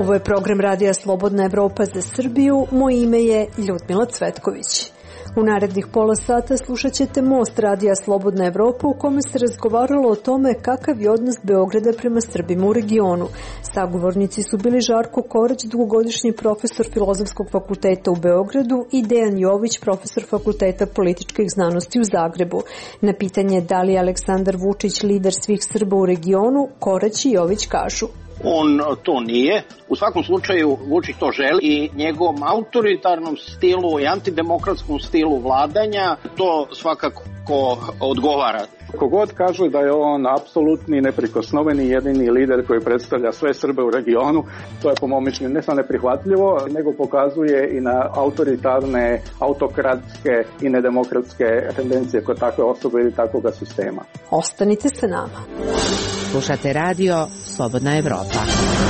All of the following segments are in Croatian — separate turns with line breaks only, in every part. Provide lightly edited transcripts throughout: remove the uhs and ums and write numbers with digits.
Ovo je program Radija Slobodna Evropa za Srbiju. Moje ime je Ljudmila Cvetković. U narednih pola sata slušat ćete Most Radija Slobodna Evropa u kome se razgovaralo o tome kakav je odnos Beograda prema Srbima u regionu. Sagovornici su bili Žarko Korać, dugogodišnji profesor Filozofskog fakulteta u Beogradu i Dejan Jović, profesor Fakulteta političkih znanosti u Zagrebu. Na pitanje da li je Aleksandar Vučić lider svih Srba u regionu, Korać i Jović kažu:
on to nije. U svakom slučaju Vučić to želi i njegovom autoritarnom stilu i antidemokratskom stilu vladanja to svakako odgovara.
Kogod kaže da je on apsolutni, neprikosnoveni, jedini lider koji predstavlja sve Srbe u regionu, to je po mom mišljenju ne samo neprihvatljivo, nego pokazuje i na autoritarne, autokratske i nedemokratske tendencije kod takve osobe ili takvog sistema.
Ostanite sa nama.
Slušate radio Slobodna Evropa.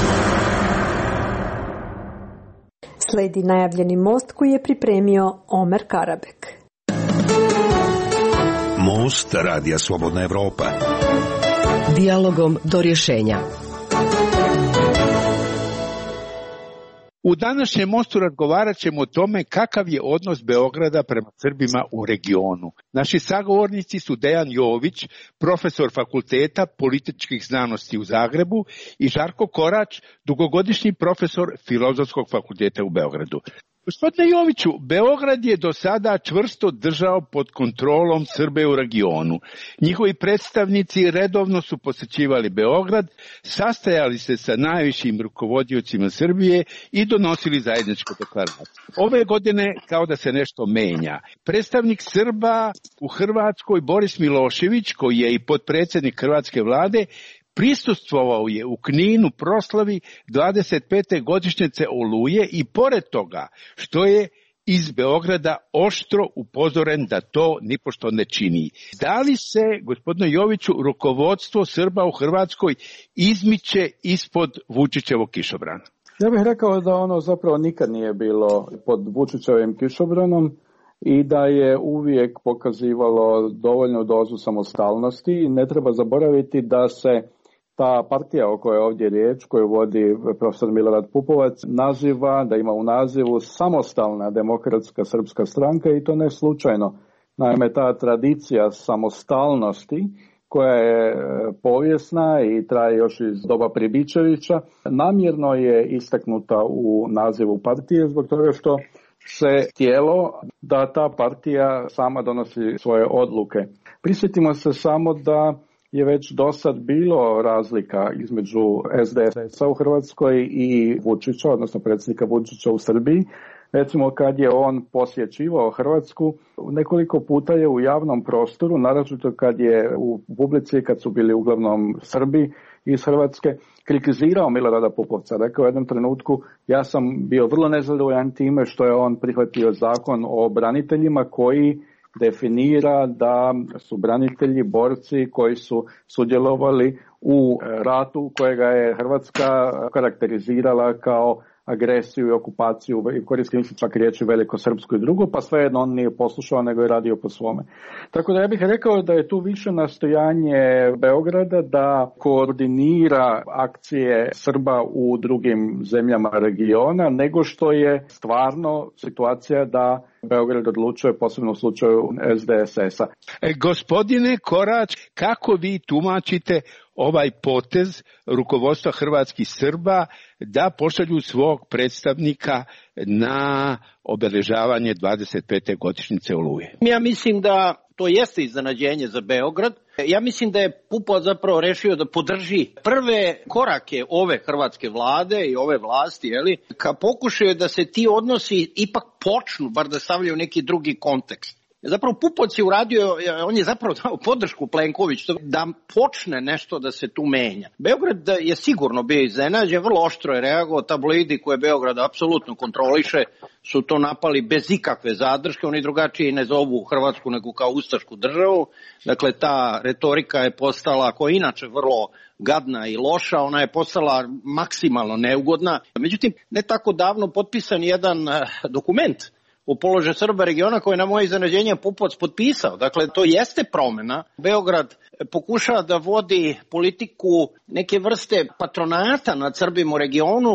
Sledi najavljeni most koji je pripremio Omer Karabek.
Most Radija Slobodna Evropa.
Dijalogom do rješenja.
U današnjem mostu razgovarat ćemo o tome kakav je odnos Beograda prema Srbima u regionu. Naši sagovornici su Dejan Jović, profesor Fakulteta političkih znanosti u Zagrebu, i Žarko Korać, dugogodišnji profesor Filozofskog fakulteta u Beogradu. Gospodine Joviću, Beograd je do sada čvrsto držao pod kontrolom Srbe u regionu. Njihovi predstavnici redovno su posjećivali Beograd, sastajali se sa najvišim rukovodiocima Srbije i donosili zajedničku deklaraciju. Ove godine kao da se nešto menja. Predstavnik Srba u Hrvatskoj Boris Milošević, koji je i potpredsjednik hrvatske vlade, prisustvovao je u Kninu proslavi 25. godišnjice Oluje i pored toga što je iz Beograda oštro upozoren da to nipošto ne čini. Da li se, gospodine Joviću, rukovodstvo Srba u Hrvatskoj izmiče ispod Vučićevog kišobrana?
Ja bih rekao da ono zapravo nikad nije bilo pod Vučićevim kišobranom i da je uvijek pokazivalo dovoljnu dozu samostalnosti. Ne treba zaboraviti da se ta partija o kojoj je ovdje riječ, koju vodi profesor Milorad Pupovac, naziva, da ima u nazivu Samostalna demokratska srpska stranka, i to ne slučajno. Naime, ta tradicija samostalnosti, koja je povijesna i traje još iz doba Pribičevića, namjerno je istaknuta u nazivu partije zbog toga što se htjelo da ta partija sama donosi svoje odluke. Prisjetimo se samo da je već do sad bilo razlika između SDS-a u Hrvatskoj i Vučića, odnosno predsjednika Vučića u Srbiji. Recimo, kad je on posjećivao Hrvatsku, nekoliko puta je u javnom prostoru, naročito kad je u publici, kad su bili uglavnom Srbi iz Hrvatske, kritizirao Milorada Pupovca. Rekao u jednom trenutku: ja sam bio vrlo nezadovoljan time što je on prihvatio zakon o braniteljima koji definira da su branitelji borci koji su sudjelovali u ratu kojega je Hrvatska karakterizirala kao agresiju i okupaciju, i koristim se čak riječi velikosrpsku i drugo, pa svejedno on nije poslušao nego je radio po svome. Tako da ja bih rekao da je tu više nastojanje Beograda da koordinira akcije Srba u drugim zemljama regiona, nego što je stvarno situacija da Beograd odlučuje, posebno u slučaju SDSS-a.
Gospodine Korać, kako vi tumačite ovaj potez rukovodstva hrvatskih Srba da pošalju svog predstavnika na obeležavanje 25. godišnjice Oluje?
Ja mislim da to jeste iznenađenje za Beograd. Ja mislim da je Pupovac zapravo rešio da podrži prve korake ove hrvatske vlade i ove vlasti, ka pokušaju da se ti odnosi ipak počnu, bar da stavljaju neki drugi kontekst. Zapravo Pupovac je uradio, on je zapravo dao podršku Plenkoviću da počne nešto da se tu menja. Beograd je sigurno bio iznenađen, vrlo oštro je reagovao, tabloidi koje Beograd apsolutno kontroliše su to napali bez ikakve zadrške, oni drugačije ne zovu Hrvatsku nego kao ustašku državu, dakle ta retorika je postala, koja je inače vrlo gadna i loša, ona je postala maksimalno neugodna. Međutim, ne tako davno potpisan jedan dokument u položaju Srba regiona koje je na moje iznenađenje Pupovac potpisao. Dakle, to jeste promjena. Beograd pokušava da vodi politiku neke vrste patronata nad Srbima u regionu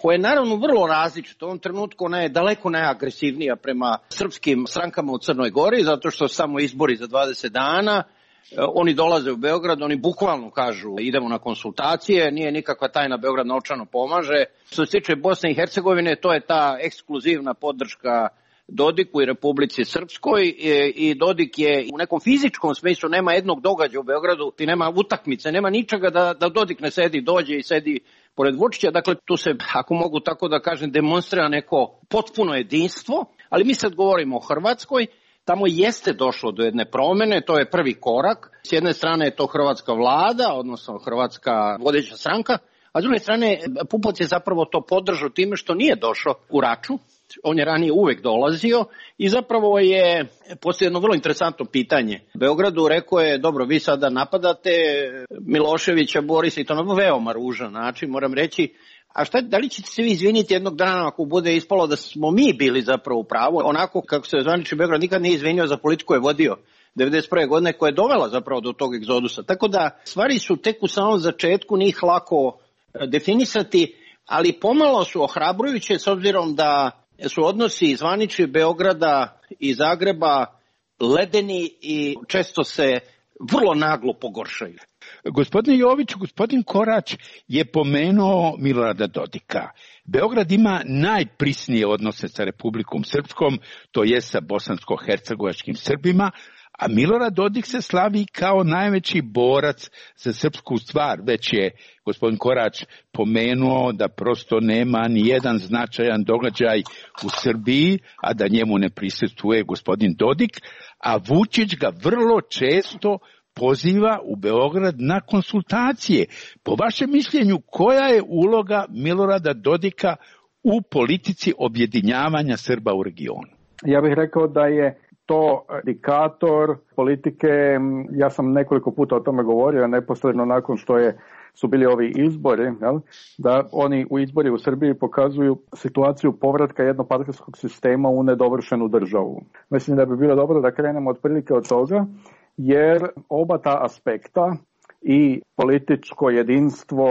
koja je naravno vrlo različita. U ovom trenutku ona je daleko najagresivnija prema srpskim strankama u Crnoj Gori, zato što su samo izbori za 20 dana. Oni dolaze u Beograd, oni bukvalno kažu idemo na konsultacije, nije nikakva tajna, Beograd novčano pomaže. Što se tiče Bosne i Hercegovine, to je ta ekskluzivna podrška Dodiku i Republici Srpskoj i Dodik je u nekom fizičkom smislu, nema jednog događaja u Beogradu, ti nema utakmice, nema ničega da Dodik ne sedi, dođe i sedi pored Vučića. Dakle, tu se, ako mogu tako da kažem, demonstrira neko potpuno jedinstvo, ali mi sad govorimo o Hrvatskoj. Tamo jeste došlo do jedne promene, to je prvi korak. S jedne strane je to hrvatska vlada, odnosno hrvatska vodeća stranka, a s druge strane Pupovac je zapravo to podržao time što nije došao u Raču. On je ranije uvek dolazio i zapravo je postoji jedno vrlo interesantno pitanje. Beogradu rekao je, dobro, vi sada napadate Miloševića, Borisa i to na veoma ružan način, moram reći. A da li ćete se vi izviniti jednog dana ako bude ispalo da smo mi bili zapravo u pravu? Onako kako se zvanični Beograd nikad nije izvinio za politiku je vodio 1991. godine koja je dovela zapravo do tog egzodusa. Tako da stvari su tek u samom začetku, njih lako definisati, ali pomalo su ohrabrujuće s obzirom da su odnosi zvanični Beograda i Zagreba ledeni i često se vrlo naglo pogoršaju.
Gospodine Jović, gospodin Korać je pomenuo Milorada Dodika. Beograd ima najprisnije odnose sa Republikom Srpskom, to je sa bosansko-hercegovačkim Srbima, a Milorad Dodik se slavi kao najveći borac za srpsku stvar. Već je gospodin Korać pomenuo da prosto nema ni jedan značajan događaj u Srbiji, a da njemu ne prisustvuje gospodin Dodik, a Vučić ga vrlo često poziva u Beograd na konsultacije. Po vašem mišljenju, koja je uloga Milorada Dodika u politici objedinjavanja Srba u regionu?
Ja bih rekao da je to indikator politike, ja sam nekoliko puta o tome govorio, neposredno nakon što su bili ovi izbori, jel, da oni u izbori u Srbiji pokazuju situaciju povratka jednopartijskog sistema u nedovršenu državu. Mislim da bi bilo dobro da krenemo otprilike od toga, jer oba ta aspekta, i političko jedinstvo,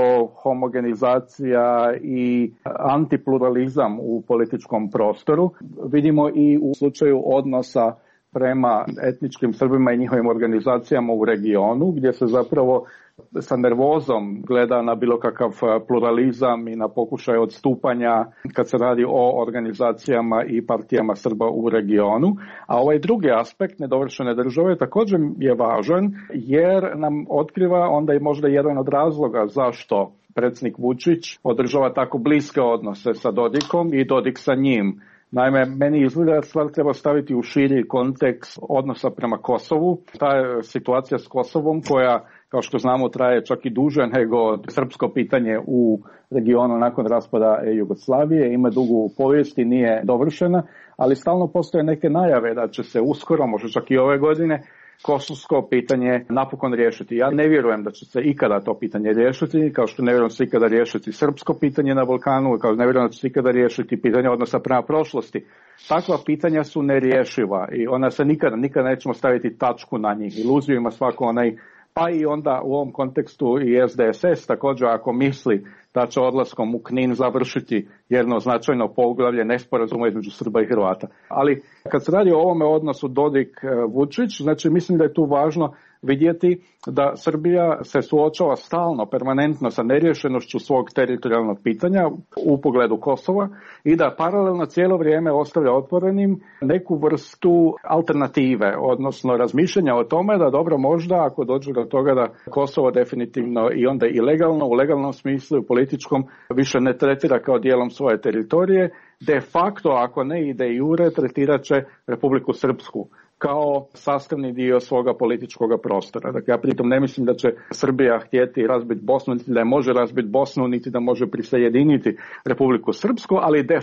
homogenizacija i antipluralizam u političkom prostoru, vidimo i u slučaju odnosa prema etničkim Srbima i njihovim organizacijama u regionu, gdje se zapravo sa nervozom gleda na bilo kakav pluralizam i na pokušaj odstupanja kad se radi o organizacijama i partijama Srba u regionu. A ovaj drugi aspekt nedovršene države također je važan jer nam otkriva onda i možda jedan od razloga zašto predsjednik Vučić održava tako bliske odnose sa Dodikom i Dodik sa njim. Naime, meni izgleda da stvar treba staviti u širi kontekst odnosa prema Kosovu. Ta situacija s Kosovom koja, kao što znamo, traje čak i duže nego srpsko pitanje u regionu nakon raspada Jugoslavije, ima dugu povijest i nije dovršena, ali stalno postoje neke najave da će se uskoro, možda čak i ove godine, kosovsko pitanje napokon riješiti. Ja ne vjerujem da će se ikada to pitanje riješiti, kao što ne vjerujem da će se ikada riješiti srpsko pitanje na Balkanu, kao što ne vjerujem da će se ikada riješiti pitanje odnosa prema prošlosti. Takva pitanja su nerješiva i ona se nikada nećemo staviti tačku na njih. Iluziju ima svako onaj, pa i onda u ovom kontekstu i SDSS također ako misli da će odlaskom u Knin završiti jedno značajno poglavlje nesporazuma između Srba i Hrvata. Ali kad se radi o ovome odnosu Dodik-Vučić, znači mislim da je tu važno vidjeti da Srbija se suočava stalno, permanentno sa neriješenošću svog teritorijalnog pitanja u pogledu Kosova i da paralelno cijelo vrijeme ostavlja otvorenim neku vrstu alternative, odnosno razmišljanja o tome da dobro možda ako dođe do toga da Kosovo definitivno i onda i legalno, u legalnom smislu i političkom više ne tretira kao dijelom svoje teritorije, de facto ako ne i de jure tretirat će Republiku Srpsku kao sastavni dio svoga političkog prostora. Dakle, ja pritom ne mislim da će Srbija htjeti razbiti Bosnu, niti da je može razbiti Bosnu, niti da može prisajediniti Republiku Srpsku, ali de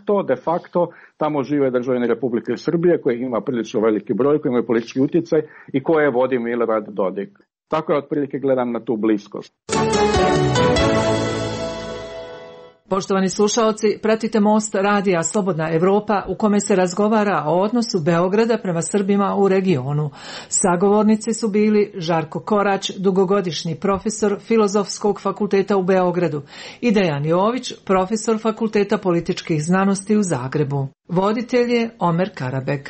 facto tamo žive državljani Republike Srbije koji ima prilično veliki broj, koji imaju politički utjecaj i koje vodi Milorad Dodik. Tako je otprilike gledam na tu bliskost.
Poštovani slušaoci, pratite Most radija Slobodna Evropa u kome se razgovara o odnosu Beograda prema Srbima u regionu. Sagovornici su bili Žarko Korać, dugogodišnji profesor Filozofskog fakulteta u Beogradu, i Dejan Jović, profesor Fakulteta političkih znanosti u Zagrebu. Voditelj je Omer Karabek.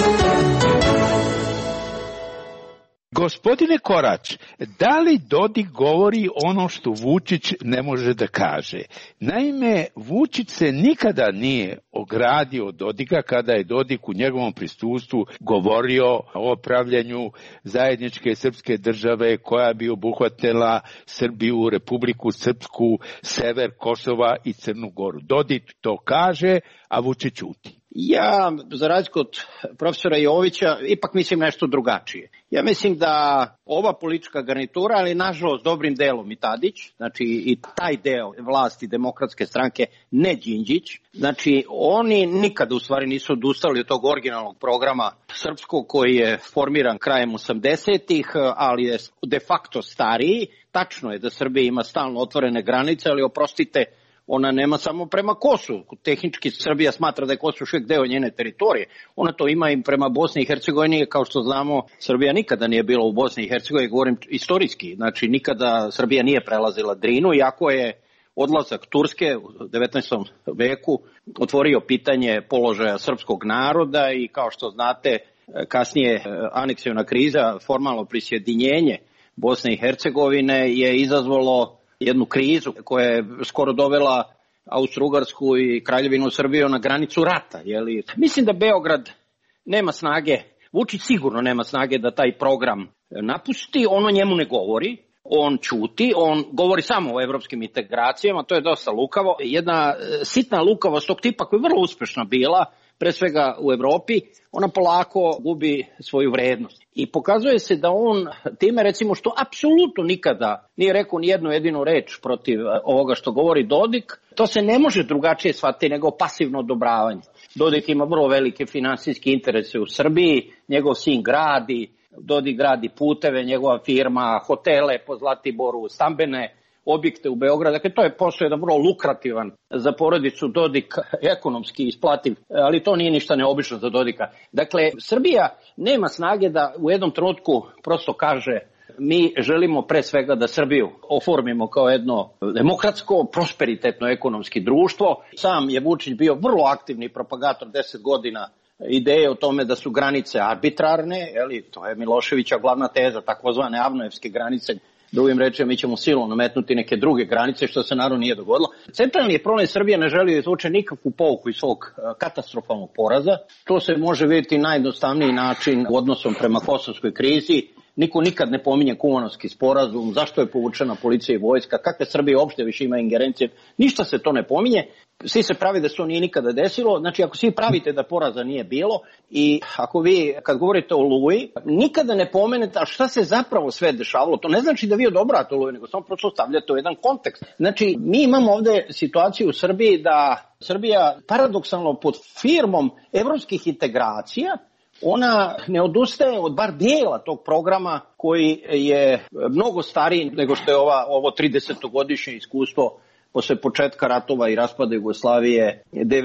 Gospodine Korać, da li Dodik govori ono što Vučić ne može da kaže? Naime, Vučić se nikada nije ogradio od Dodika kada je Dodik u njegovom prisustvu govorio o pravljenju zajedničke srpske države koja bi obuhvatila Srbiju, Republiku Srpsku, sever Kosova i Crnu Goru. Dodik to kaže, a Vučić ćuti.
Ja, za razliku od profesora Jovića, ipak mislim nešto drugačije. Ja mislim da ova politička garnitura, ali nažalost dobrim delom i Tadić, znači i taj deo vlasti Demokratske stranke, ne Đinđić, znači oni nikada u stvari nisu odustali od tog originalnog programa srpskog koji je formiran krajem 80-ih, ali je de facto stariji. Tačno je da Srbija ima stalno otvorene granice, ali oprostite, ona nema samo prema Kosovu. Tehnički Srbija smatra da je Kosovo uvijek deo njene teritorije. Ona to ima i prema Bosni i Hercegovini. Kao što znamo, Srbija nikada nije bila u Bosni i Hercegovini, govorim istorijski. Znači, nikada Srbija nije prelazila Drinu, iako je odlazak Turske u 19. veku otvorio pitanje položaja srpskog naroda i kao što znate, kasnije aneksiona kriza, formalno prisjedinjenje Bosne i Hercegovine je izazvalo jednu krizu koja je skoro dovela Austro-Ugarsku i Kraljevinu Srbiju na granicu rata. Mislim da Beograd nema snage, Vučić sigurno nema snage da taj program napusti, on o njemu ne govori, on ćuti, on govori samo o evropskim integracijama, to je dosta lukavo. Jedna sitna lukavost tog tipa koja je vrlo uspešna bila, pre svega u Evropi, ona polako gubi svoju vrednost. I pokazuje se da on time, recimo, što apsolutno nikada nije rekao ni jednu jedinu reč protiv ovoga što govori Dodik, to se ne može drugačije shvatiti nego pasivno odobravanje. Dodik ima vrlo velike finansijske interese u Srbiji, njegov sin gradi, Dodik gradi puteve, njegova firma, hotele po Zlatiboru, stambene objekte u Beogradu. Dakle, to je posao jedan vrlo lukrativan za porodicu Dodik, ekonomski isplativ, ali to nije ništa neobično za Dodika. Dakle, Srbija nema snage da u jednom trenutku prosto kaže mi želimo pre svega da Srbiju oformimo kao jedno demokratsko, prosperitetno ekonomski društvo. Sam je Vučić bio vrlo aktivni propagator 10 godina ideje o tome da su granice arbitrarne, to je Miloševića glavna teza, takozvane Avnojevske granice. Drugim rečima, mi ćemo silom nametnuti neke druge granice, što se naravno nije dogodilo. Centralni je problem, Srbija ne želi da izvuče nikakvu pouku iz svog katastrofalnog poraza. To se može vidjeti najjednostavniji način u odnosom prema kosovskoj krizi. Niko nikad ne pominje Kumanovski sporazum, zašto je povučena policija i vojska, kakve Srbije uopšte više ima ingerencije, ništa se to ne pominje. Svi se pravi da se to nije nikada desilo, znači ako svi pravite da poraza nije bilo i ako vi kad govorite o Oluji nikada ne pomenete a šta se zapravo sve dešavalo, to ne znači da vi odobrate Oluju, nego samo prosto stavljate u jedan kontekst. Znači mi imamo ovde situaciju u Srbiji da Srbija paradoksalno pod firmom evropskih integracija ona ne odustaje od bar dijela tog programa koji je mnogo stariji nego što je ovo 30-godišnje iskustvo posle početka ratova i raspada Jugoslavije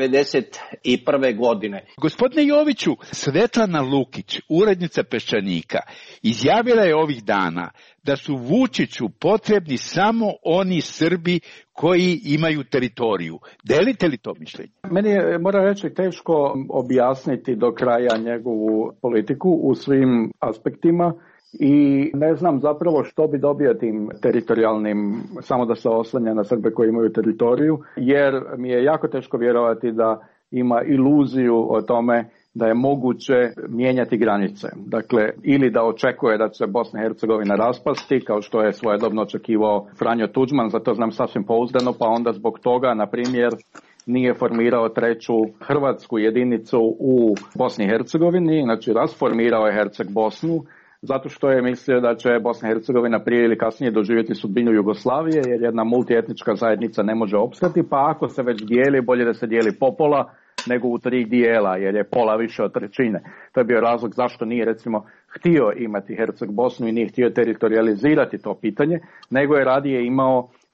1991. godine.
Gospodine Joviću, Svetlana Lukić, urednica Peščanika, izjavila je ovih dana da su Vučiću potrebni samo oni Srbi koji imaju teritoriju. Delite li to mišljenje?
Meni je, moram reći, teško objasniti do kraja njegovu politiku u svim aspektima. I ne znam zapravo što bi dobio tim teritorijalnim, samo da se oslanja na Srbe koji imaju teritoriju, jer mi je jako teško vjerovati da ima iluziju o tome da je moguće mijenjati granice. Dakle, ili da očekuje da će Bosna i Hercegovina raspasti, kao što je svojedobno očekivao Franjo Tuđman, za to znam sasvim pouzdano, pa onda zbog toga, na primjer, nije formirao treću hrvatsku jedinicu u Bosni i Hercegovini, znači rasformirao je Herceg Bosnu, zato što je mislio da će Bosna i Hercegovina prije ili kasnije doživjeti sudbinu Jugoslavije, jer jedna multietnička zajednica ne može opstati, pa ako se već dijeli, bolje da se dijeli pola nego u 3 dijela, jer je pola više od trećine. To je bio razlog zašto nije, recimo, htio imati Herceg Bosnu i nije htio teritorializirati to pitanje, nego je radije imao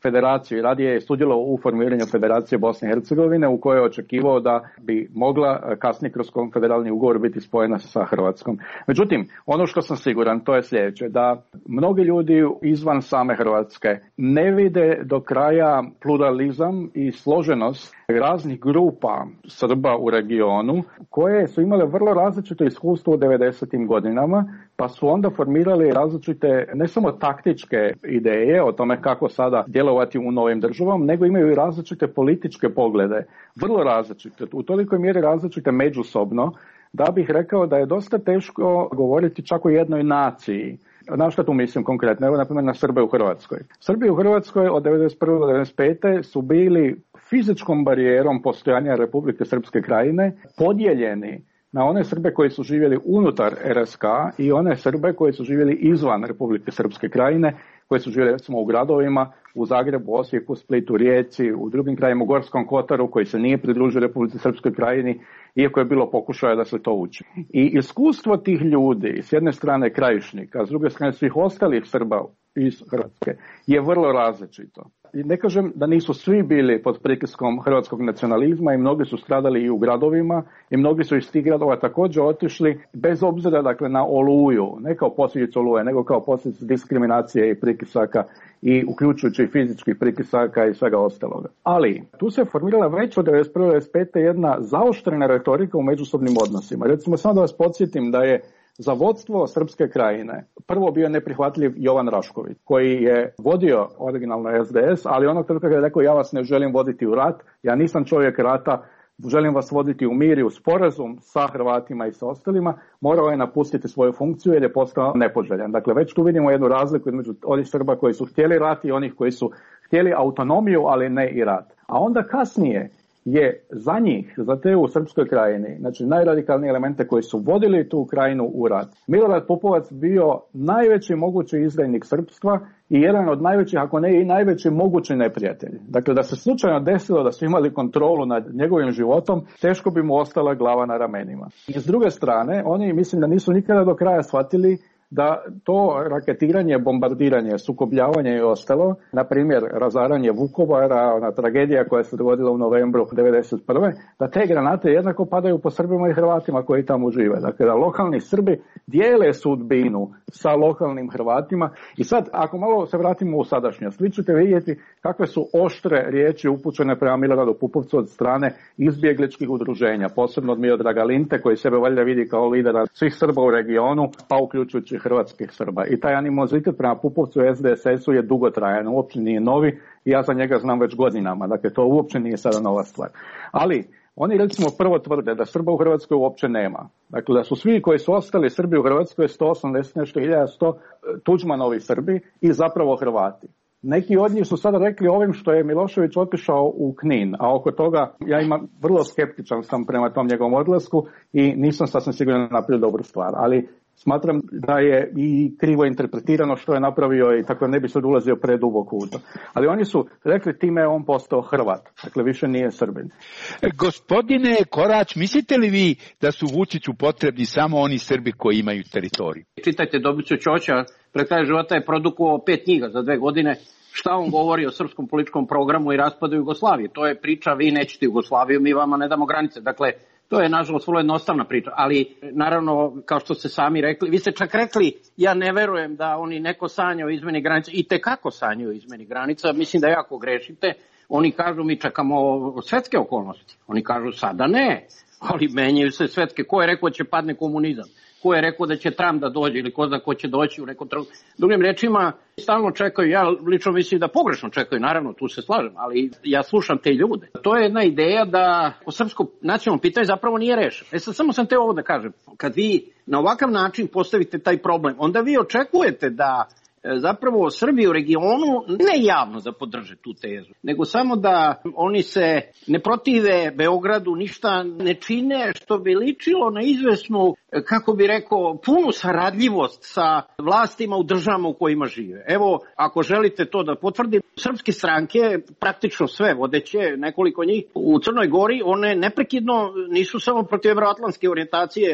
federaciju i radije je sudjelovao u formiranju Federacije Bosne i Hercegovine u kojoj je očekivao da bi mogla kasnije kroz konfederalni ugovor biti spojena sa Hrvatskom. Međutim, ono što sam siguran to je sljedeće, da mnogi ljudi izvan same Hrvatske ne vide do kraja pluralizam i složenost raznih grupa Srba u regionu koje su imale vrlo različito iskustvo u 90. godinama, pa su onda formirali različite ne samo taktičke ideje o tome kako sada djelovati u novim državama, nego imaju i različite političke poglede, vrlo različite, u tolikoj mjeri različite međusobno, da bih rekao da je dosta teško govoriti čak o jednoj naciji. Na što tu mislim konkretno? Evo, na primjer, na Srbe u Hrvatskoj. Srbi u Hrvatskoj od 1991. do 1995. su bili fizičkom barijerom postojanja Republike Srpske Krajine podijeljeni na one Srbe koji su živjeli unutar RSK i one Srbe koji su živjeli izvan Republike Srpske Krajine, koji su živjeli recimo u gradovima, u Zagrebu, Osijeku, Splitu, Rijeci, u drugim krajima, u Gorskom Kotaru, koji se nije pridružio Republici Srpskoj Krajini, iako je bilo pokušaja da se to uči. I iskustvo tih ljudi, s jedne strane Krajišnika, a s druge strane svih ostalih Srba iz Hrvatske, je vrlo različito. I ne kažem da nisu svi bili pod pritiskom hrvatskog nacionalizma i mnogi su stradali i u gradovima i mnogi su iz tih gradova također otišli bez obzira dakle na Oluju, ne kao posljedicu Oluje, nego kao posljedicu diskriminacije i pritisaka i uključujući i fizičkih pritisaka i svega ostaloga. Ali tu se formirala već od 1991-1995 jedna zaoštrena retorika u međusobnim odnosima. Recimo samo da vas podsjetim da je za vodstvo Srpske Krajine prvo bio neprihvatljiv Jovan Rašković, koji je vodio originalno SDS, ali onog trenutka kada je rekao ja vas ne želim voditi u rat, ja nisam čovjek rata, želim vas voditi u mir i u sporazum sa Hrvatima i sa ostalima, morao je napustiti svoju funkciju jer je postao nepoželjan. Dakle, već tu vidimo jednu razliku između onih Srba koji su htjeli rat i onih koji su htjeli autonomiju, ali ne i rat. A onda kasnije je za njih, za te u Srpskoj Krajini, znači najradikalnije elemente koji su vodili tu krajinu u rat, Milorad Pupovac bio najveći mogući izdajnik srpstva i jedan od najvećih, ako ne i najveći mogući neprijatelj. Dakle, da se slučajno desilo da su imali kontrolu nad njegovim životom, teško bi mu ostala glava na ramenima. I s druge strane, oni mislim da nisu nikada do kraja shvatili da to raketiranje, bombardiranje, sukobljavanje i ostalo, na primjer razaranje Vukovara, ona tragedija koja se dogodila u novembru 1991. da te granate jednako padaju po Srbima i Hrvatima koji tamo žive. Dakle, da lokalni Srbi dijele sudbinu sa lokalnim Hrvatima. I sad, ako malo se vratimo u sadašnjost, vi ćete vidjeti kakve su oštre riječi upućene prema Miloradu Pupovcu od strane izbjegličkih udruženja, posebno od Miodraga Linte, koji sebe valjda vidi kao lidera svih Srba u regionu, pa uključujući hrvatskih Srba. I taj animozitet prema Pupovcu i SDSS-u je dugotrajan, uopće nije novi i ja za njega znam već godinama. Dakle, to uopće nije sada nova stvar. Ali oni recimo prvo tvrde da Srba u Hrvatskoj uopće nema. Dakle, da su svi koji su ostali Srbi u Hrvatskoj 180 nešto 1100 Tuđmanovi Srbi i zapravo Hrvati. Neki od njih su sada rekli ovim što je Milošević otišao u Knin, a oko toga ja imam vrlo skeptičan sam prema tom njegovom odlasku i nisam sasvim sigurno napravio dobru stvar, ali smatram da je i krivo interpretirano što je napravio i tako ne bi sad ulazio preduboko u to. Ali oni su rekli time je on postao Hrvat, dakle više nije Srbin.
Gospodine Korać, mislite li vi da su Vučiću potrebni samo oni Srbi koji imaju teritoriju?
Čitajte Dobricu Ćoća, pred kraj života je produkovao 5 knjiga za 2 godine. Šta on govori o srpskom političkom programu i raspadu Jugoslavije? To je priča, vi nećete Jugoslaviju, mi vama ne damo granice. Dakle, to je nažalost vrlo jednostavna priča, ali naravno, kao što ste sami rekli, vi ste čak rekli, ja ne verujem da oni neko sanja o izmeni granica, i tekako sanjaju o izmeni granica, mislim da jako grešite. Oni kažu mi čekamo svetske okolnosti, oni kažu sada ne, ali menjaju se svetske. Ko je rekao da će padne komunizam? Ko je rekao da će Trump da dođe ili ko zna ko će doći u nekom trenutku? Drugim rečima, stalno čekaju, ja lično mislim da pogrešno čekaju, naravno, tu se slažem, ali ja slušam te ljude. To je jedna ideja da o srpsko nacionalno pitanje zapravo nije rešeno. Sad samo sam te ovo da kažem, kad vi na ovakav način postavite taj problem, onda vi očekujete da zapravo Srbi u regionu ne javno da podrže tu tezu, nego samo da oni se ne protive Beogradu, ništa ne čine što bi ličilo na izvesnu, kako bi rekao, punu saradljivost sa vlastima u državama u kojima žive. Evo, ako želite to da potvrdim, srpske stranke, praktično sve vodeće, nekoliko njih u Crnoj Gori, one neprekidno nisu samo protiv evroatlantske orijentacije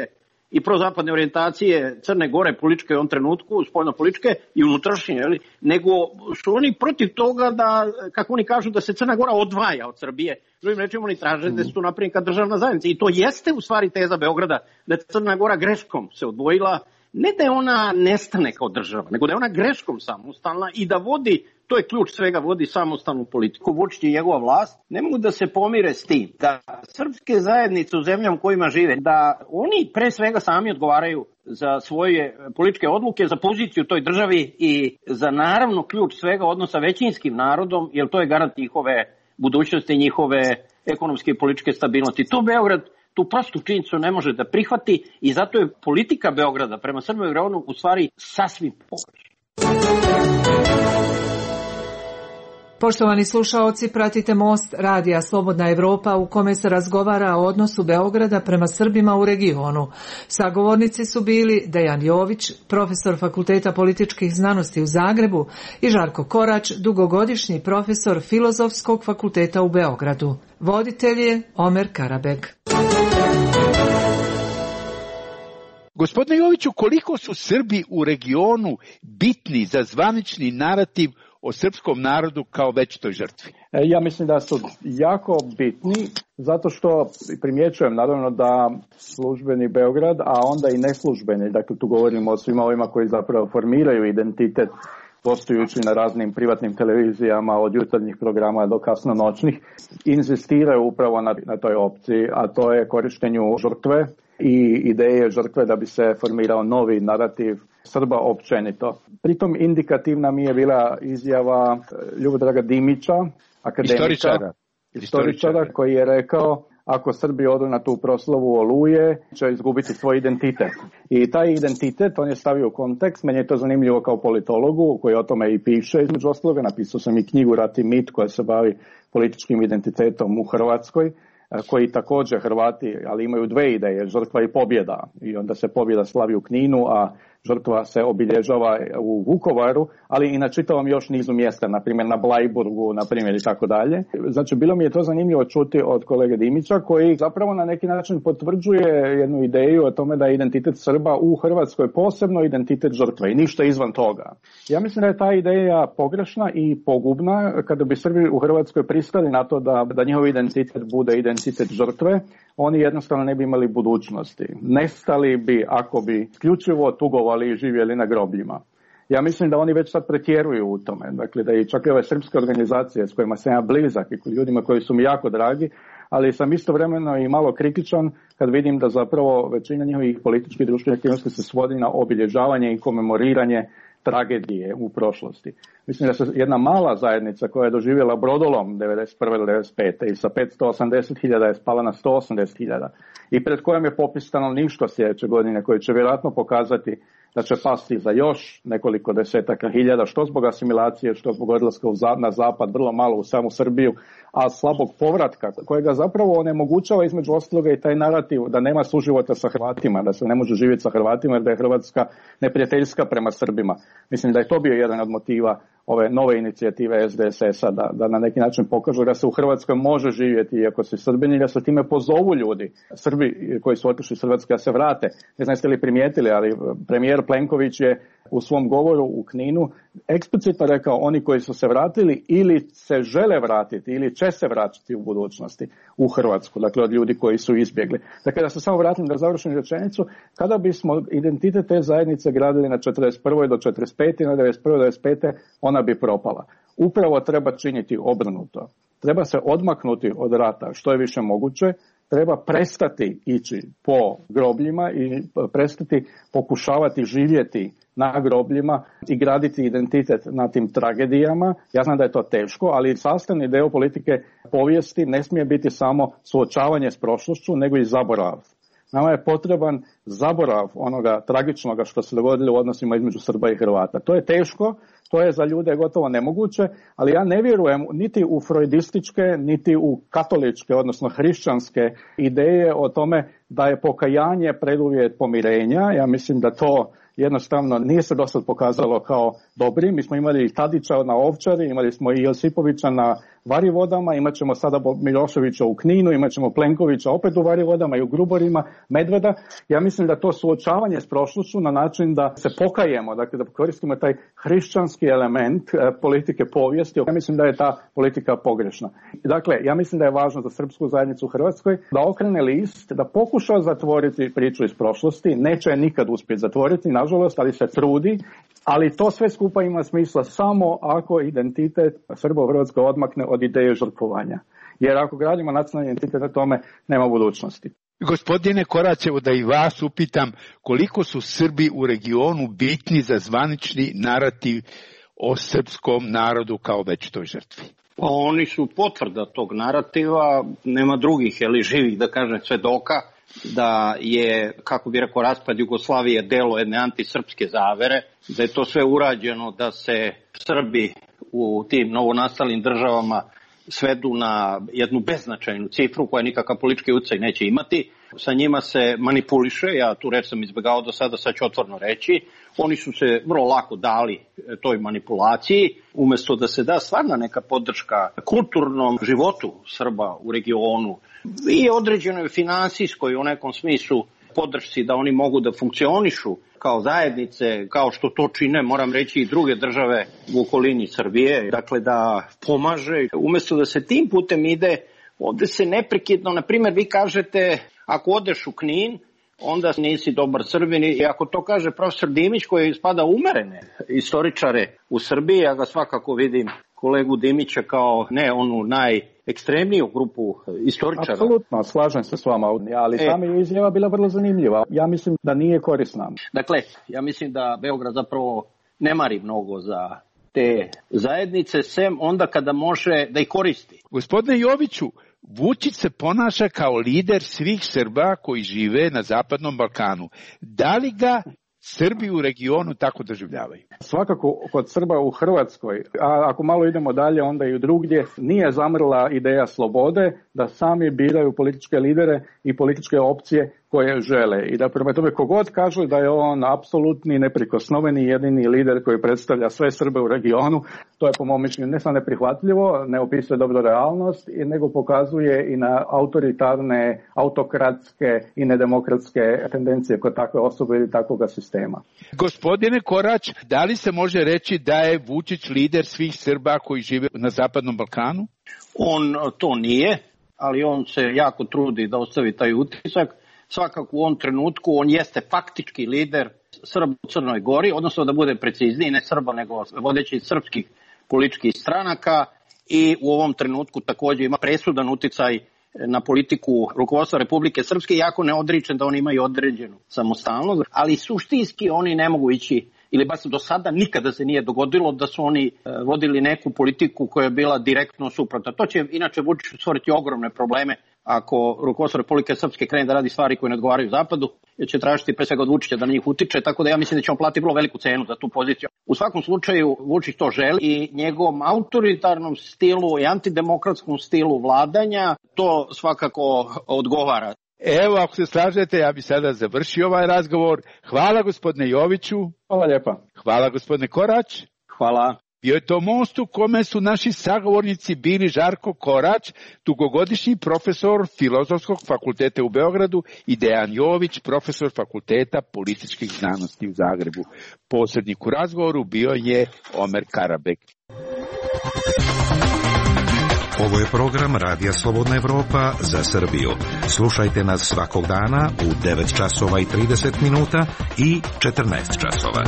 i prozapadne orijentacije Crne Gore političke u ovom trenutku, spoljno-političke i unutrašnje, nego su oni protiv toga da, kako oni kažu, da se Crna Gora odvaja od Srbije. Drugim rečima, oni traže da se tu napravi kao državna zajednica. I to jeste u stvari teza Beograda, da je Crna Gora greškom se odvojila, ne da je ona nestane kao država, nego da je ona greškom samostalna i da vodi, to je ključ svega, vodi samostalnu politiku. Vučić i njegova vlast ne mogu da se pomire s tim da srpske zajednice u zemljama u kojima žive, da oni pre svega sami odgovaraju za svoje političke odluke, za poziciju u toj državi i za naravno ključ svega odnosa većinskim narodom, jer to je garant njihove budućnosti, njihove ekonomske i političke stabilnosti. To Beograd tu prostu činjenicu ne može da prihvati i zato je politika Beograda prema Srbima i regionu u stvari sasvim pogrešna.
Poštovani slušaoci, pratite Most radija Slobodna Evropa u kome se razgovara o odnosu Beograda prema Srbima u regionu. Sagovornici su bili Dejan Jović, profesor Fakulteta političkih znanosti u Zagrebu, i Žarko Korać, dugogodišnji profesor Filozofskog fakulteta u Beogradu. Voditelj je Omer Karabeg.
Gospodine Joviću, koliko su Srbi u regionu bitni za zvanični narativ o srpskom narodu kao večitoj žrtvi?
Ja mislim da su jako bitni, zato što primjećujem naravno da službeni Beograd, a onda i neslužbeni, dakle tu govorimo o svima ovima koji zapravo formiraju identitet gostujući na raznim privatnim televizijama od jutarnjih programa do kasno noćnih, inzistiraju upravo na toj opciji, a to je korištenju žrtve i ideje žrtve da bi se formirao novi narativ Srba općenito. Pritom indikativna mi je bila izjava Ljubodraga Dimića, istoričara koji je rekao: ako Srbi odu na tu proslavu Oluje, će izgubiti svoj identitet. I taj identitet on je stavio u kontekst. Meni je to zanimljivo kao politologu koji o tome i piše, između ostaloga. Napisao sam i knjigu Rat i mit koja se bavi političkim identitetom u Hrvatskoj, koji također Hrvati, ali imaju dve ideje, žrtva i pobjeda. I onda se pobjeda slavi u Kninu, a žrtva se obilježava u Vukovaru, ali i na čitavom još nizu mjesta, na primjer na Blajburgu, na primjer i tako dalje. Znači, bilo mi je to zanimljivo čuti od kolege Dimića, koji zapravo na neki način potvrđuje jednu ideju o tome da je identitet Srba u Hrvatskoj posebno identitet žrtve i ništa izvan toga. Ja mislim da je ta ideja pogrešna i pogubna. Kada bi Srbi u Hrvatskoj pristali na to da njihov identitet bude identitet žrtve, oni jednostavno ne bi imali budućnosti. Nestali bi ako bi isključivo tugovali i živjeli na grobljima. Ja mislim da oni već sad pretjeruju u tome. Dakle, da i čak i ove srpske organizacije s kojima sam ja blizak i ljudima koji su mi jako dragi, ali sam istovremeno i malo kritičan kad vidim da zapravo većina njihovih političkih i društvenih aktivnosti se svodi na obilježavanje i komemoriranje tragedije u prošlosti. Mislim da se jedna mala zajednica koja je doživjela brodolom 1991. ili 1995. i sa 580.000 je spala na 180.000 i pred kojom je popis stanovništva sljedeće godine koji će vjerojatno pokazati da će pasti za još nekoliko desetaka hiljada, što zbog asimilacije, što zbog odlaska na zapad, vrlo malo u samu Srbiju, a slabog povratka kojega zapravo onemogućava između ostaloga i taj narativ da nema suživota sa Hrvatima, da se ne može živjeti sa Hrvatima jer da je Hrvatska neprijateljska prema Srbima. Mislim da je to bio jedan od motiva ove nove inicijative SDSS-a, da na neki način pokažu da se u Hrvatskoj može živjeti iako si Srbini, da se time pozovu ljudi, Srbi koji su otišli iz Hrvatske, da se vrate. Ne znam jeste li primijetili, ali premijer Plenković je u svom govoru u Kninu eksplicitno rekao oni koji su se vratili ili se žele vratiti ili će se vratiti u budućnosti u Hrvatsku, dakle od ljudi koji su izbjegli. Dakle, da se samo vratim da završim rečenicu, kada bismo identitet te zajednice gradili na 41. do 45. na 91. do 95. ona bi propala. Upravo treba činiti obrnuto. Treba se odmaknuti od rata što je više moguće, treba prestati ići po grobljima i prestati pokušavati živjeti na grobljima i graditi identitet na tim tragedijama. Ja znam da je to teško, ali sastavni dio politike povijesti ne smije biti samo suočavanje s prošlošću, nego i zaborav. Nama je potreban zaborav onoga tragičnoga što se dogodilo u odnosima između Srba i Hrvata. To je teško, To je za ljude gotovo nemoguće, ali ja ne vjerujem niti u freudističke, niti u katoličke, odnosno hrišćanske ideje o tome da je pokajanje preduvjet pomirenja. Ja mislim da to jednostavno nije se dosad pokazalo kao dobri. Mi smo imali i Tadića na Ovčari, imali smo i Josipovića na Varivodama, imat ćemo sada Miloševića u Kninu, imat ćemo Plenkovića opet u Varivodama i u Gruborima, Medveda. Ja mislim da to suočavanje s prošlošću na način da se pokajemo, dakle da koristimo taj hrišćanski element politike povijesti. Ja mislim da je ta politika pogrešna. Dakle, ja mislim da je važno za srpsku zajednicu u Hrvatskoj da okrene list, da pokuša zatvoriti priču iz prošlosti. Neće je nikad uspjeti zatvoriti, nažalost, ali se trudi. Ali to sve skupa ima smisla samo ako identitet Srba u Hrvatskoj odmakne od ideje žrtvovanja. Jer ako gradimo nacionalni identitet na tome, nema budućnosti.
Gospodine Koračevo, da i vas upitam, koliko su Srbi u regionu bitni za zvanični narativ o srpskom narodu kao večitoj žrtvi?
Pa oni su potvrda tog narativa, nema drugih živih, da kažem, svedoka da je, kako bi rekao, raspad Jugoslavije delo jedne antisrpske zavere, da je to sve urađeno da se Srbi u tim novonastalim državama svedu na jednu beznačajnu cifru koja nikakav politički utjecaj neće imati. Sa njima se manipuliše, ja tu reč sam izbjegao do sada, sad ću otvoreno reći. Oni su se vrlo lako dali toj manipulaciji, umjesto da se da stvarna neka podrška kulturnom životu Srba u regionu i određenoj finansijskoj u nekom smislu podršci da oni mogu da funkcionišu kao zajednice, kao što to čine, moram reći, i druge države u okolini Srbije, dakle da pomaže. Umjesto da se tim putem ide, ovde se neprekidno, na primjer, vi kažete, ako odeš u Knin, onda nisi dobar Srbin, i ako to kaže profesor Dimić, koji spada umerene istoričare u Srbiji, ja ga svakako vidim, kolegu Dimića, kao ne onu najekstremniju grupu istoričara.
Apsolutno, slažem se s vama, ali tam je izjava bila vrlo zanimljiva. Ja mislim da nije korisna.
Dakle, ja mislim da Beograd zapravo ne mari mnogo za te zajednice, sem onda kada može da ih koristi.
Gospodine Joviću, Vučić se ponaša kao lider svih Srba koji žive na Zapadnom Balkanu. Da li ga Srbi u regionu tako doživljavaju?
Svakako kod Srba u Hrvatskoj, a ako malo idemo dalje onda i drugdje, nije zamrla ideja slobode da sami biraju političke lidere i političke opcije koje žele. I da prema tome kogod kaže da je on apsolutni, neprikosnoveni, jedini lider koji predstavlja sve Srbe u regionu, to je po mom mišljenju ne samo neprihvatljivo, ne opisuje dobro realnost, nego pokazuje i na autoritarne, autokratske i nedemokratske tendencije kod takve osobe ili takvog sistema.
Gospodine Korać, da li se može reći da je Vučić lider svih Srba koji žive na Zapadnom Balkanu?
On to nije, ali on se jako trudi da ostavi taj utisak. Svakako u ovom trenutku on jeste faktički lider Srba u Crnoj Gori, odnosno da bude precizniji, ne Srba, nego vodeći srpskih političkih stranaka, i u ovom trenutku također ima presudan uticaj na politiku rukovodstva Republike Srpske, iako ne odričem da oni imaju određenu samostalnost, ali suštinski oni ne mogu ići, ili baš do sada nikada se nije dogodilo da su oni vodili neku politiku koja je bila direktno suprotna. To će inače Vučiću stvoriti ogromne probleme ako rukovodstvo Republike Srpske krene da radi stvari koje ne odgovaraju Zapadu, jer će tražiti pre svega od Vučića da na njih utiče, tako da ja mislim da će on platiti vrlo veliku cenu za tu poziciju. U svakom slučaju Vučić to želi i njegovom autoritarnom stilu i antidemokratskom stilu vladanja to svakako odgovara.
Evo, ako se slažete, ja bi sada završio ovaj razgovor. Hvala gospodine Joviću.
Hvala lijepa.
Hvala gospodine Korać.
Hvala.
Bio je to most u kome su naši sagovornici bili Žarko Korać, dugogodišnji profesor Filozofskog fakulteta u Beogradu, i Dejan Jović, profesor Fakulteta političkih znanosti u Zagrebu. Posrednik u razgovoru bio je Omer Karabek.
Ovo je program Radija Slobodna Evropa za Srbiju. Slušajte nas svakog dana u 9 časova i 30 minuta i 14 časova.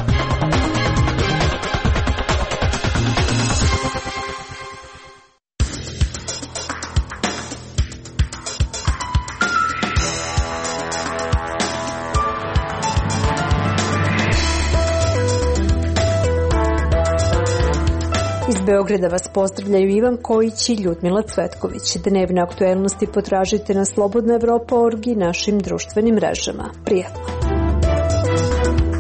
Iz Beograda vas pozdravljaju Ivan Kojić i Ljudmila Cvetković. Dnevne aktuelnosti potražite na slobodnaevropa.org i našim društvenim mrežama. Prijatno!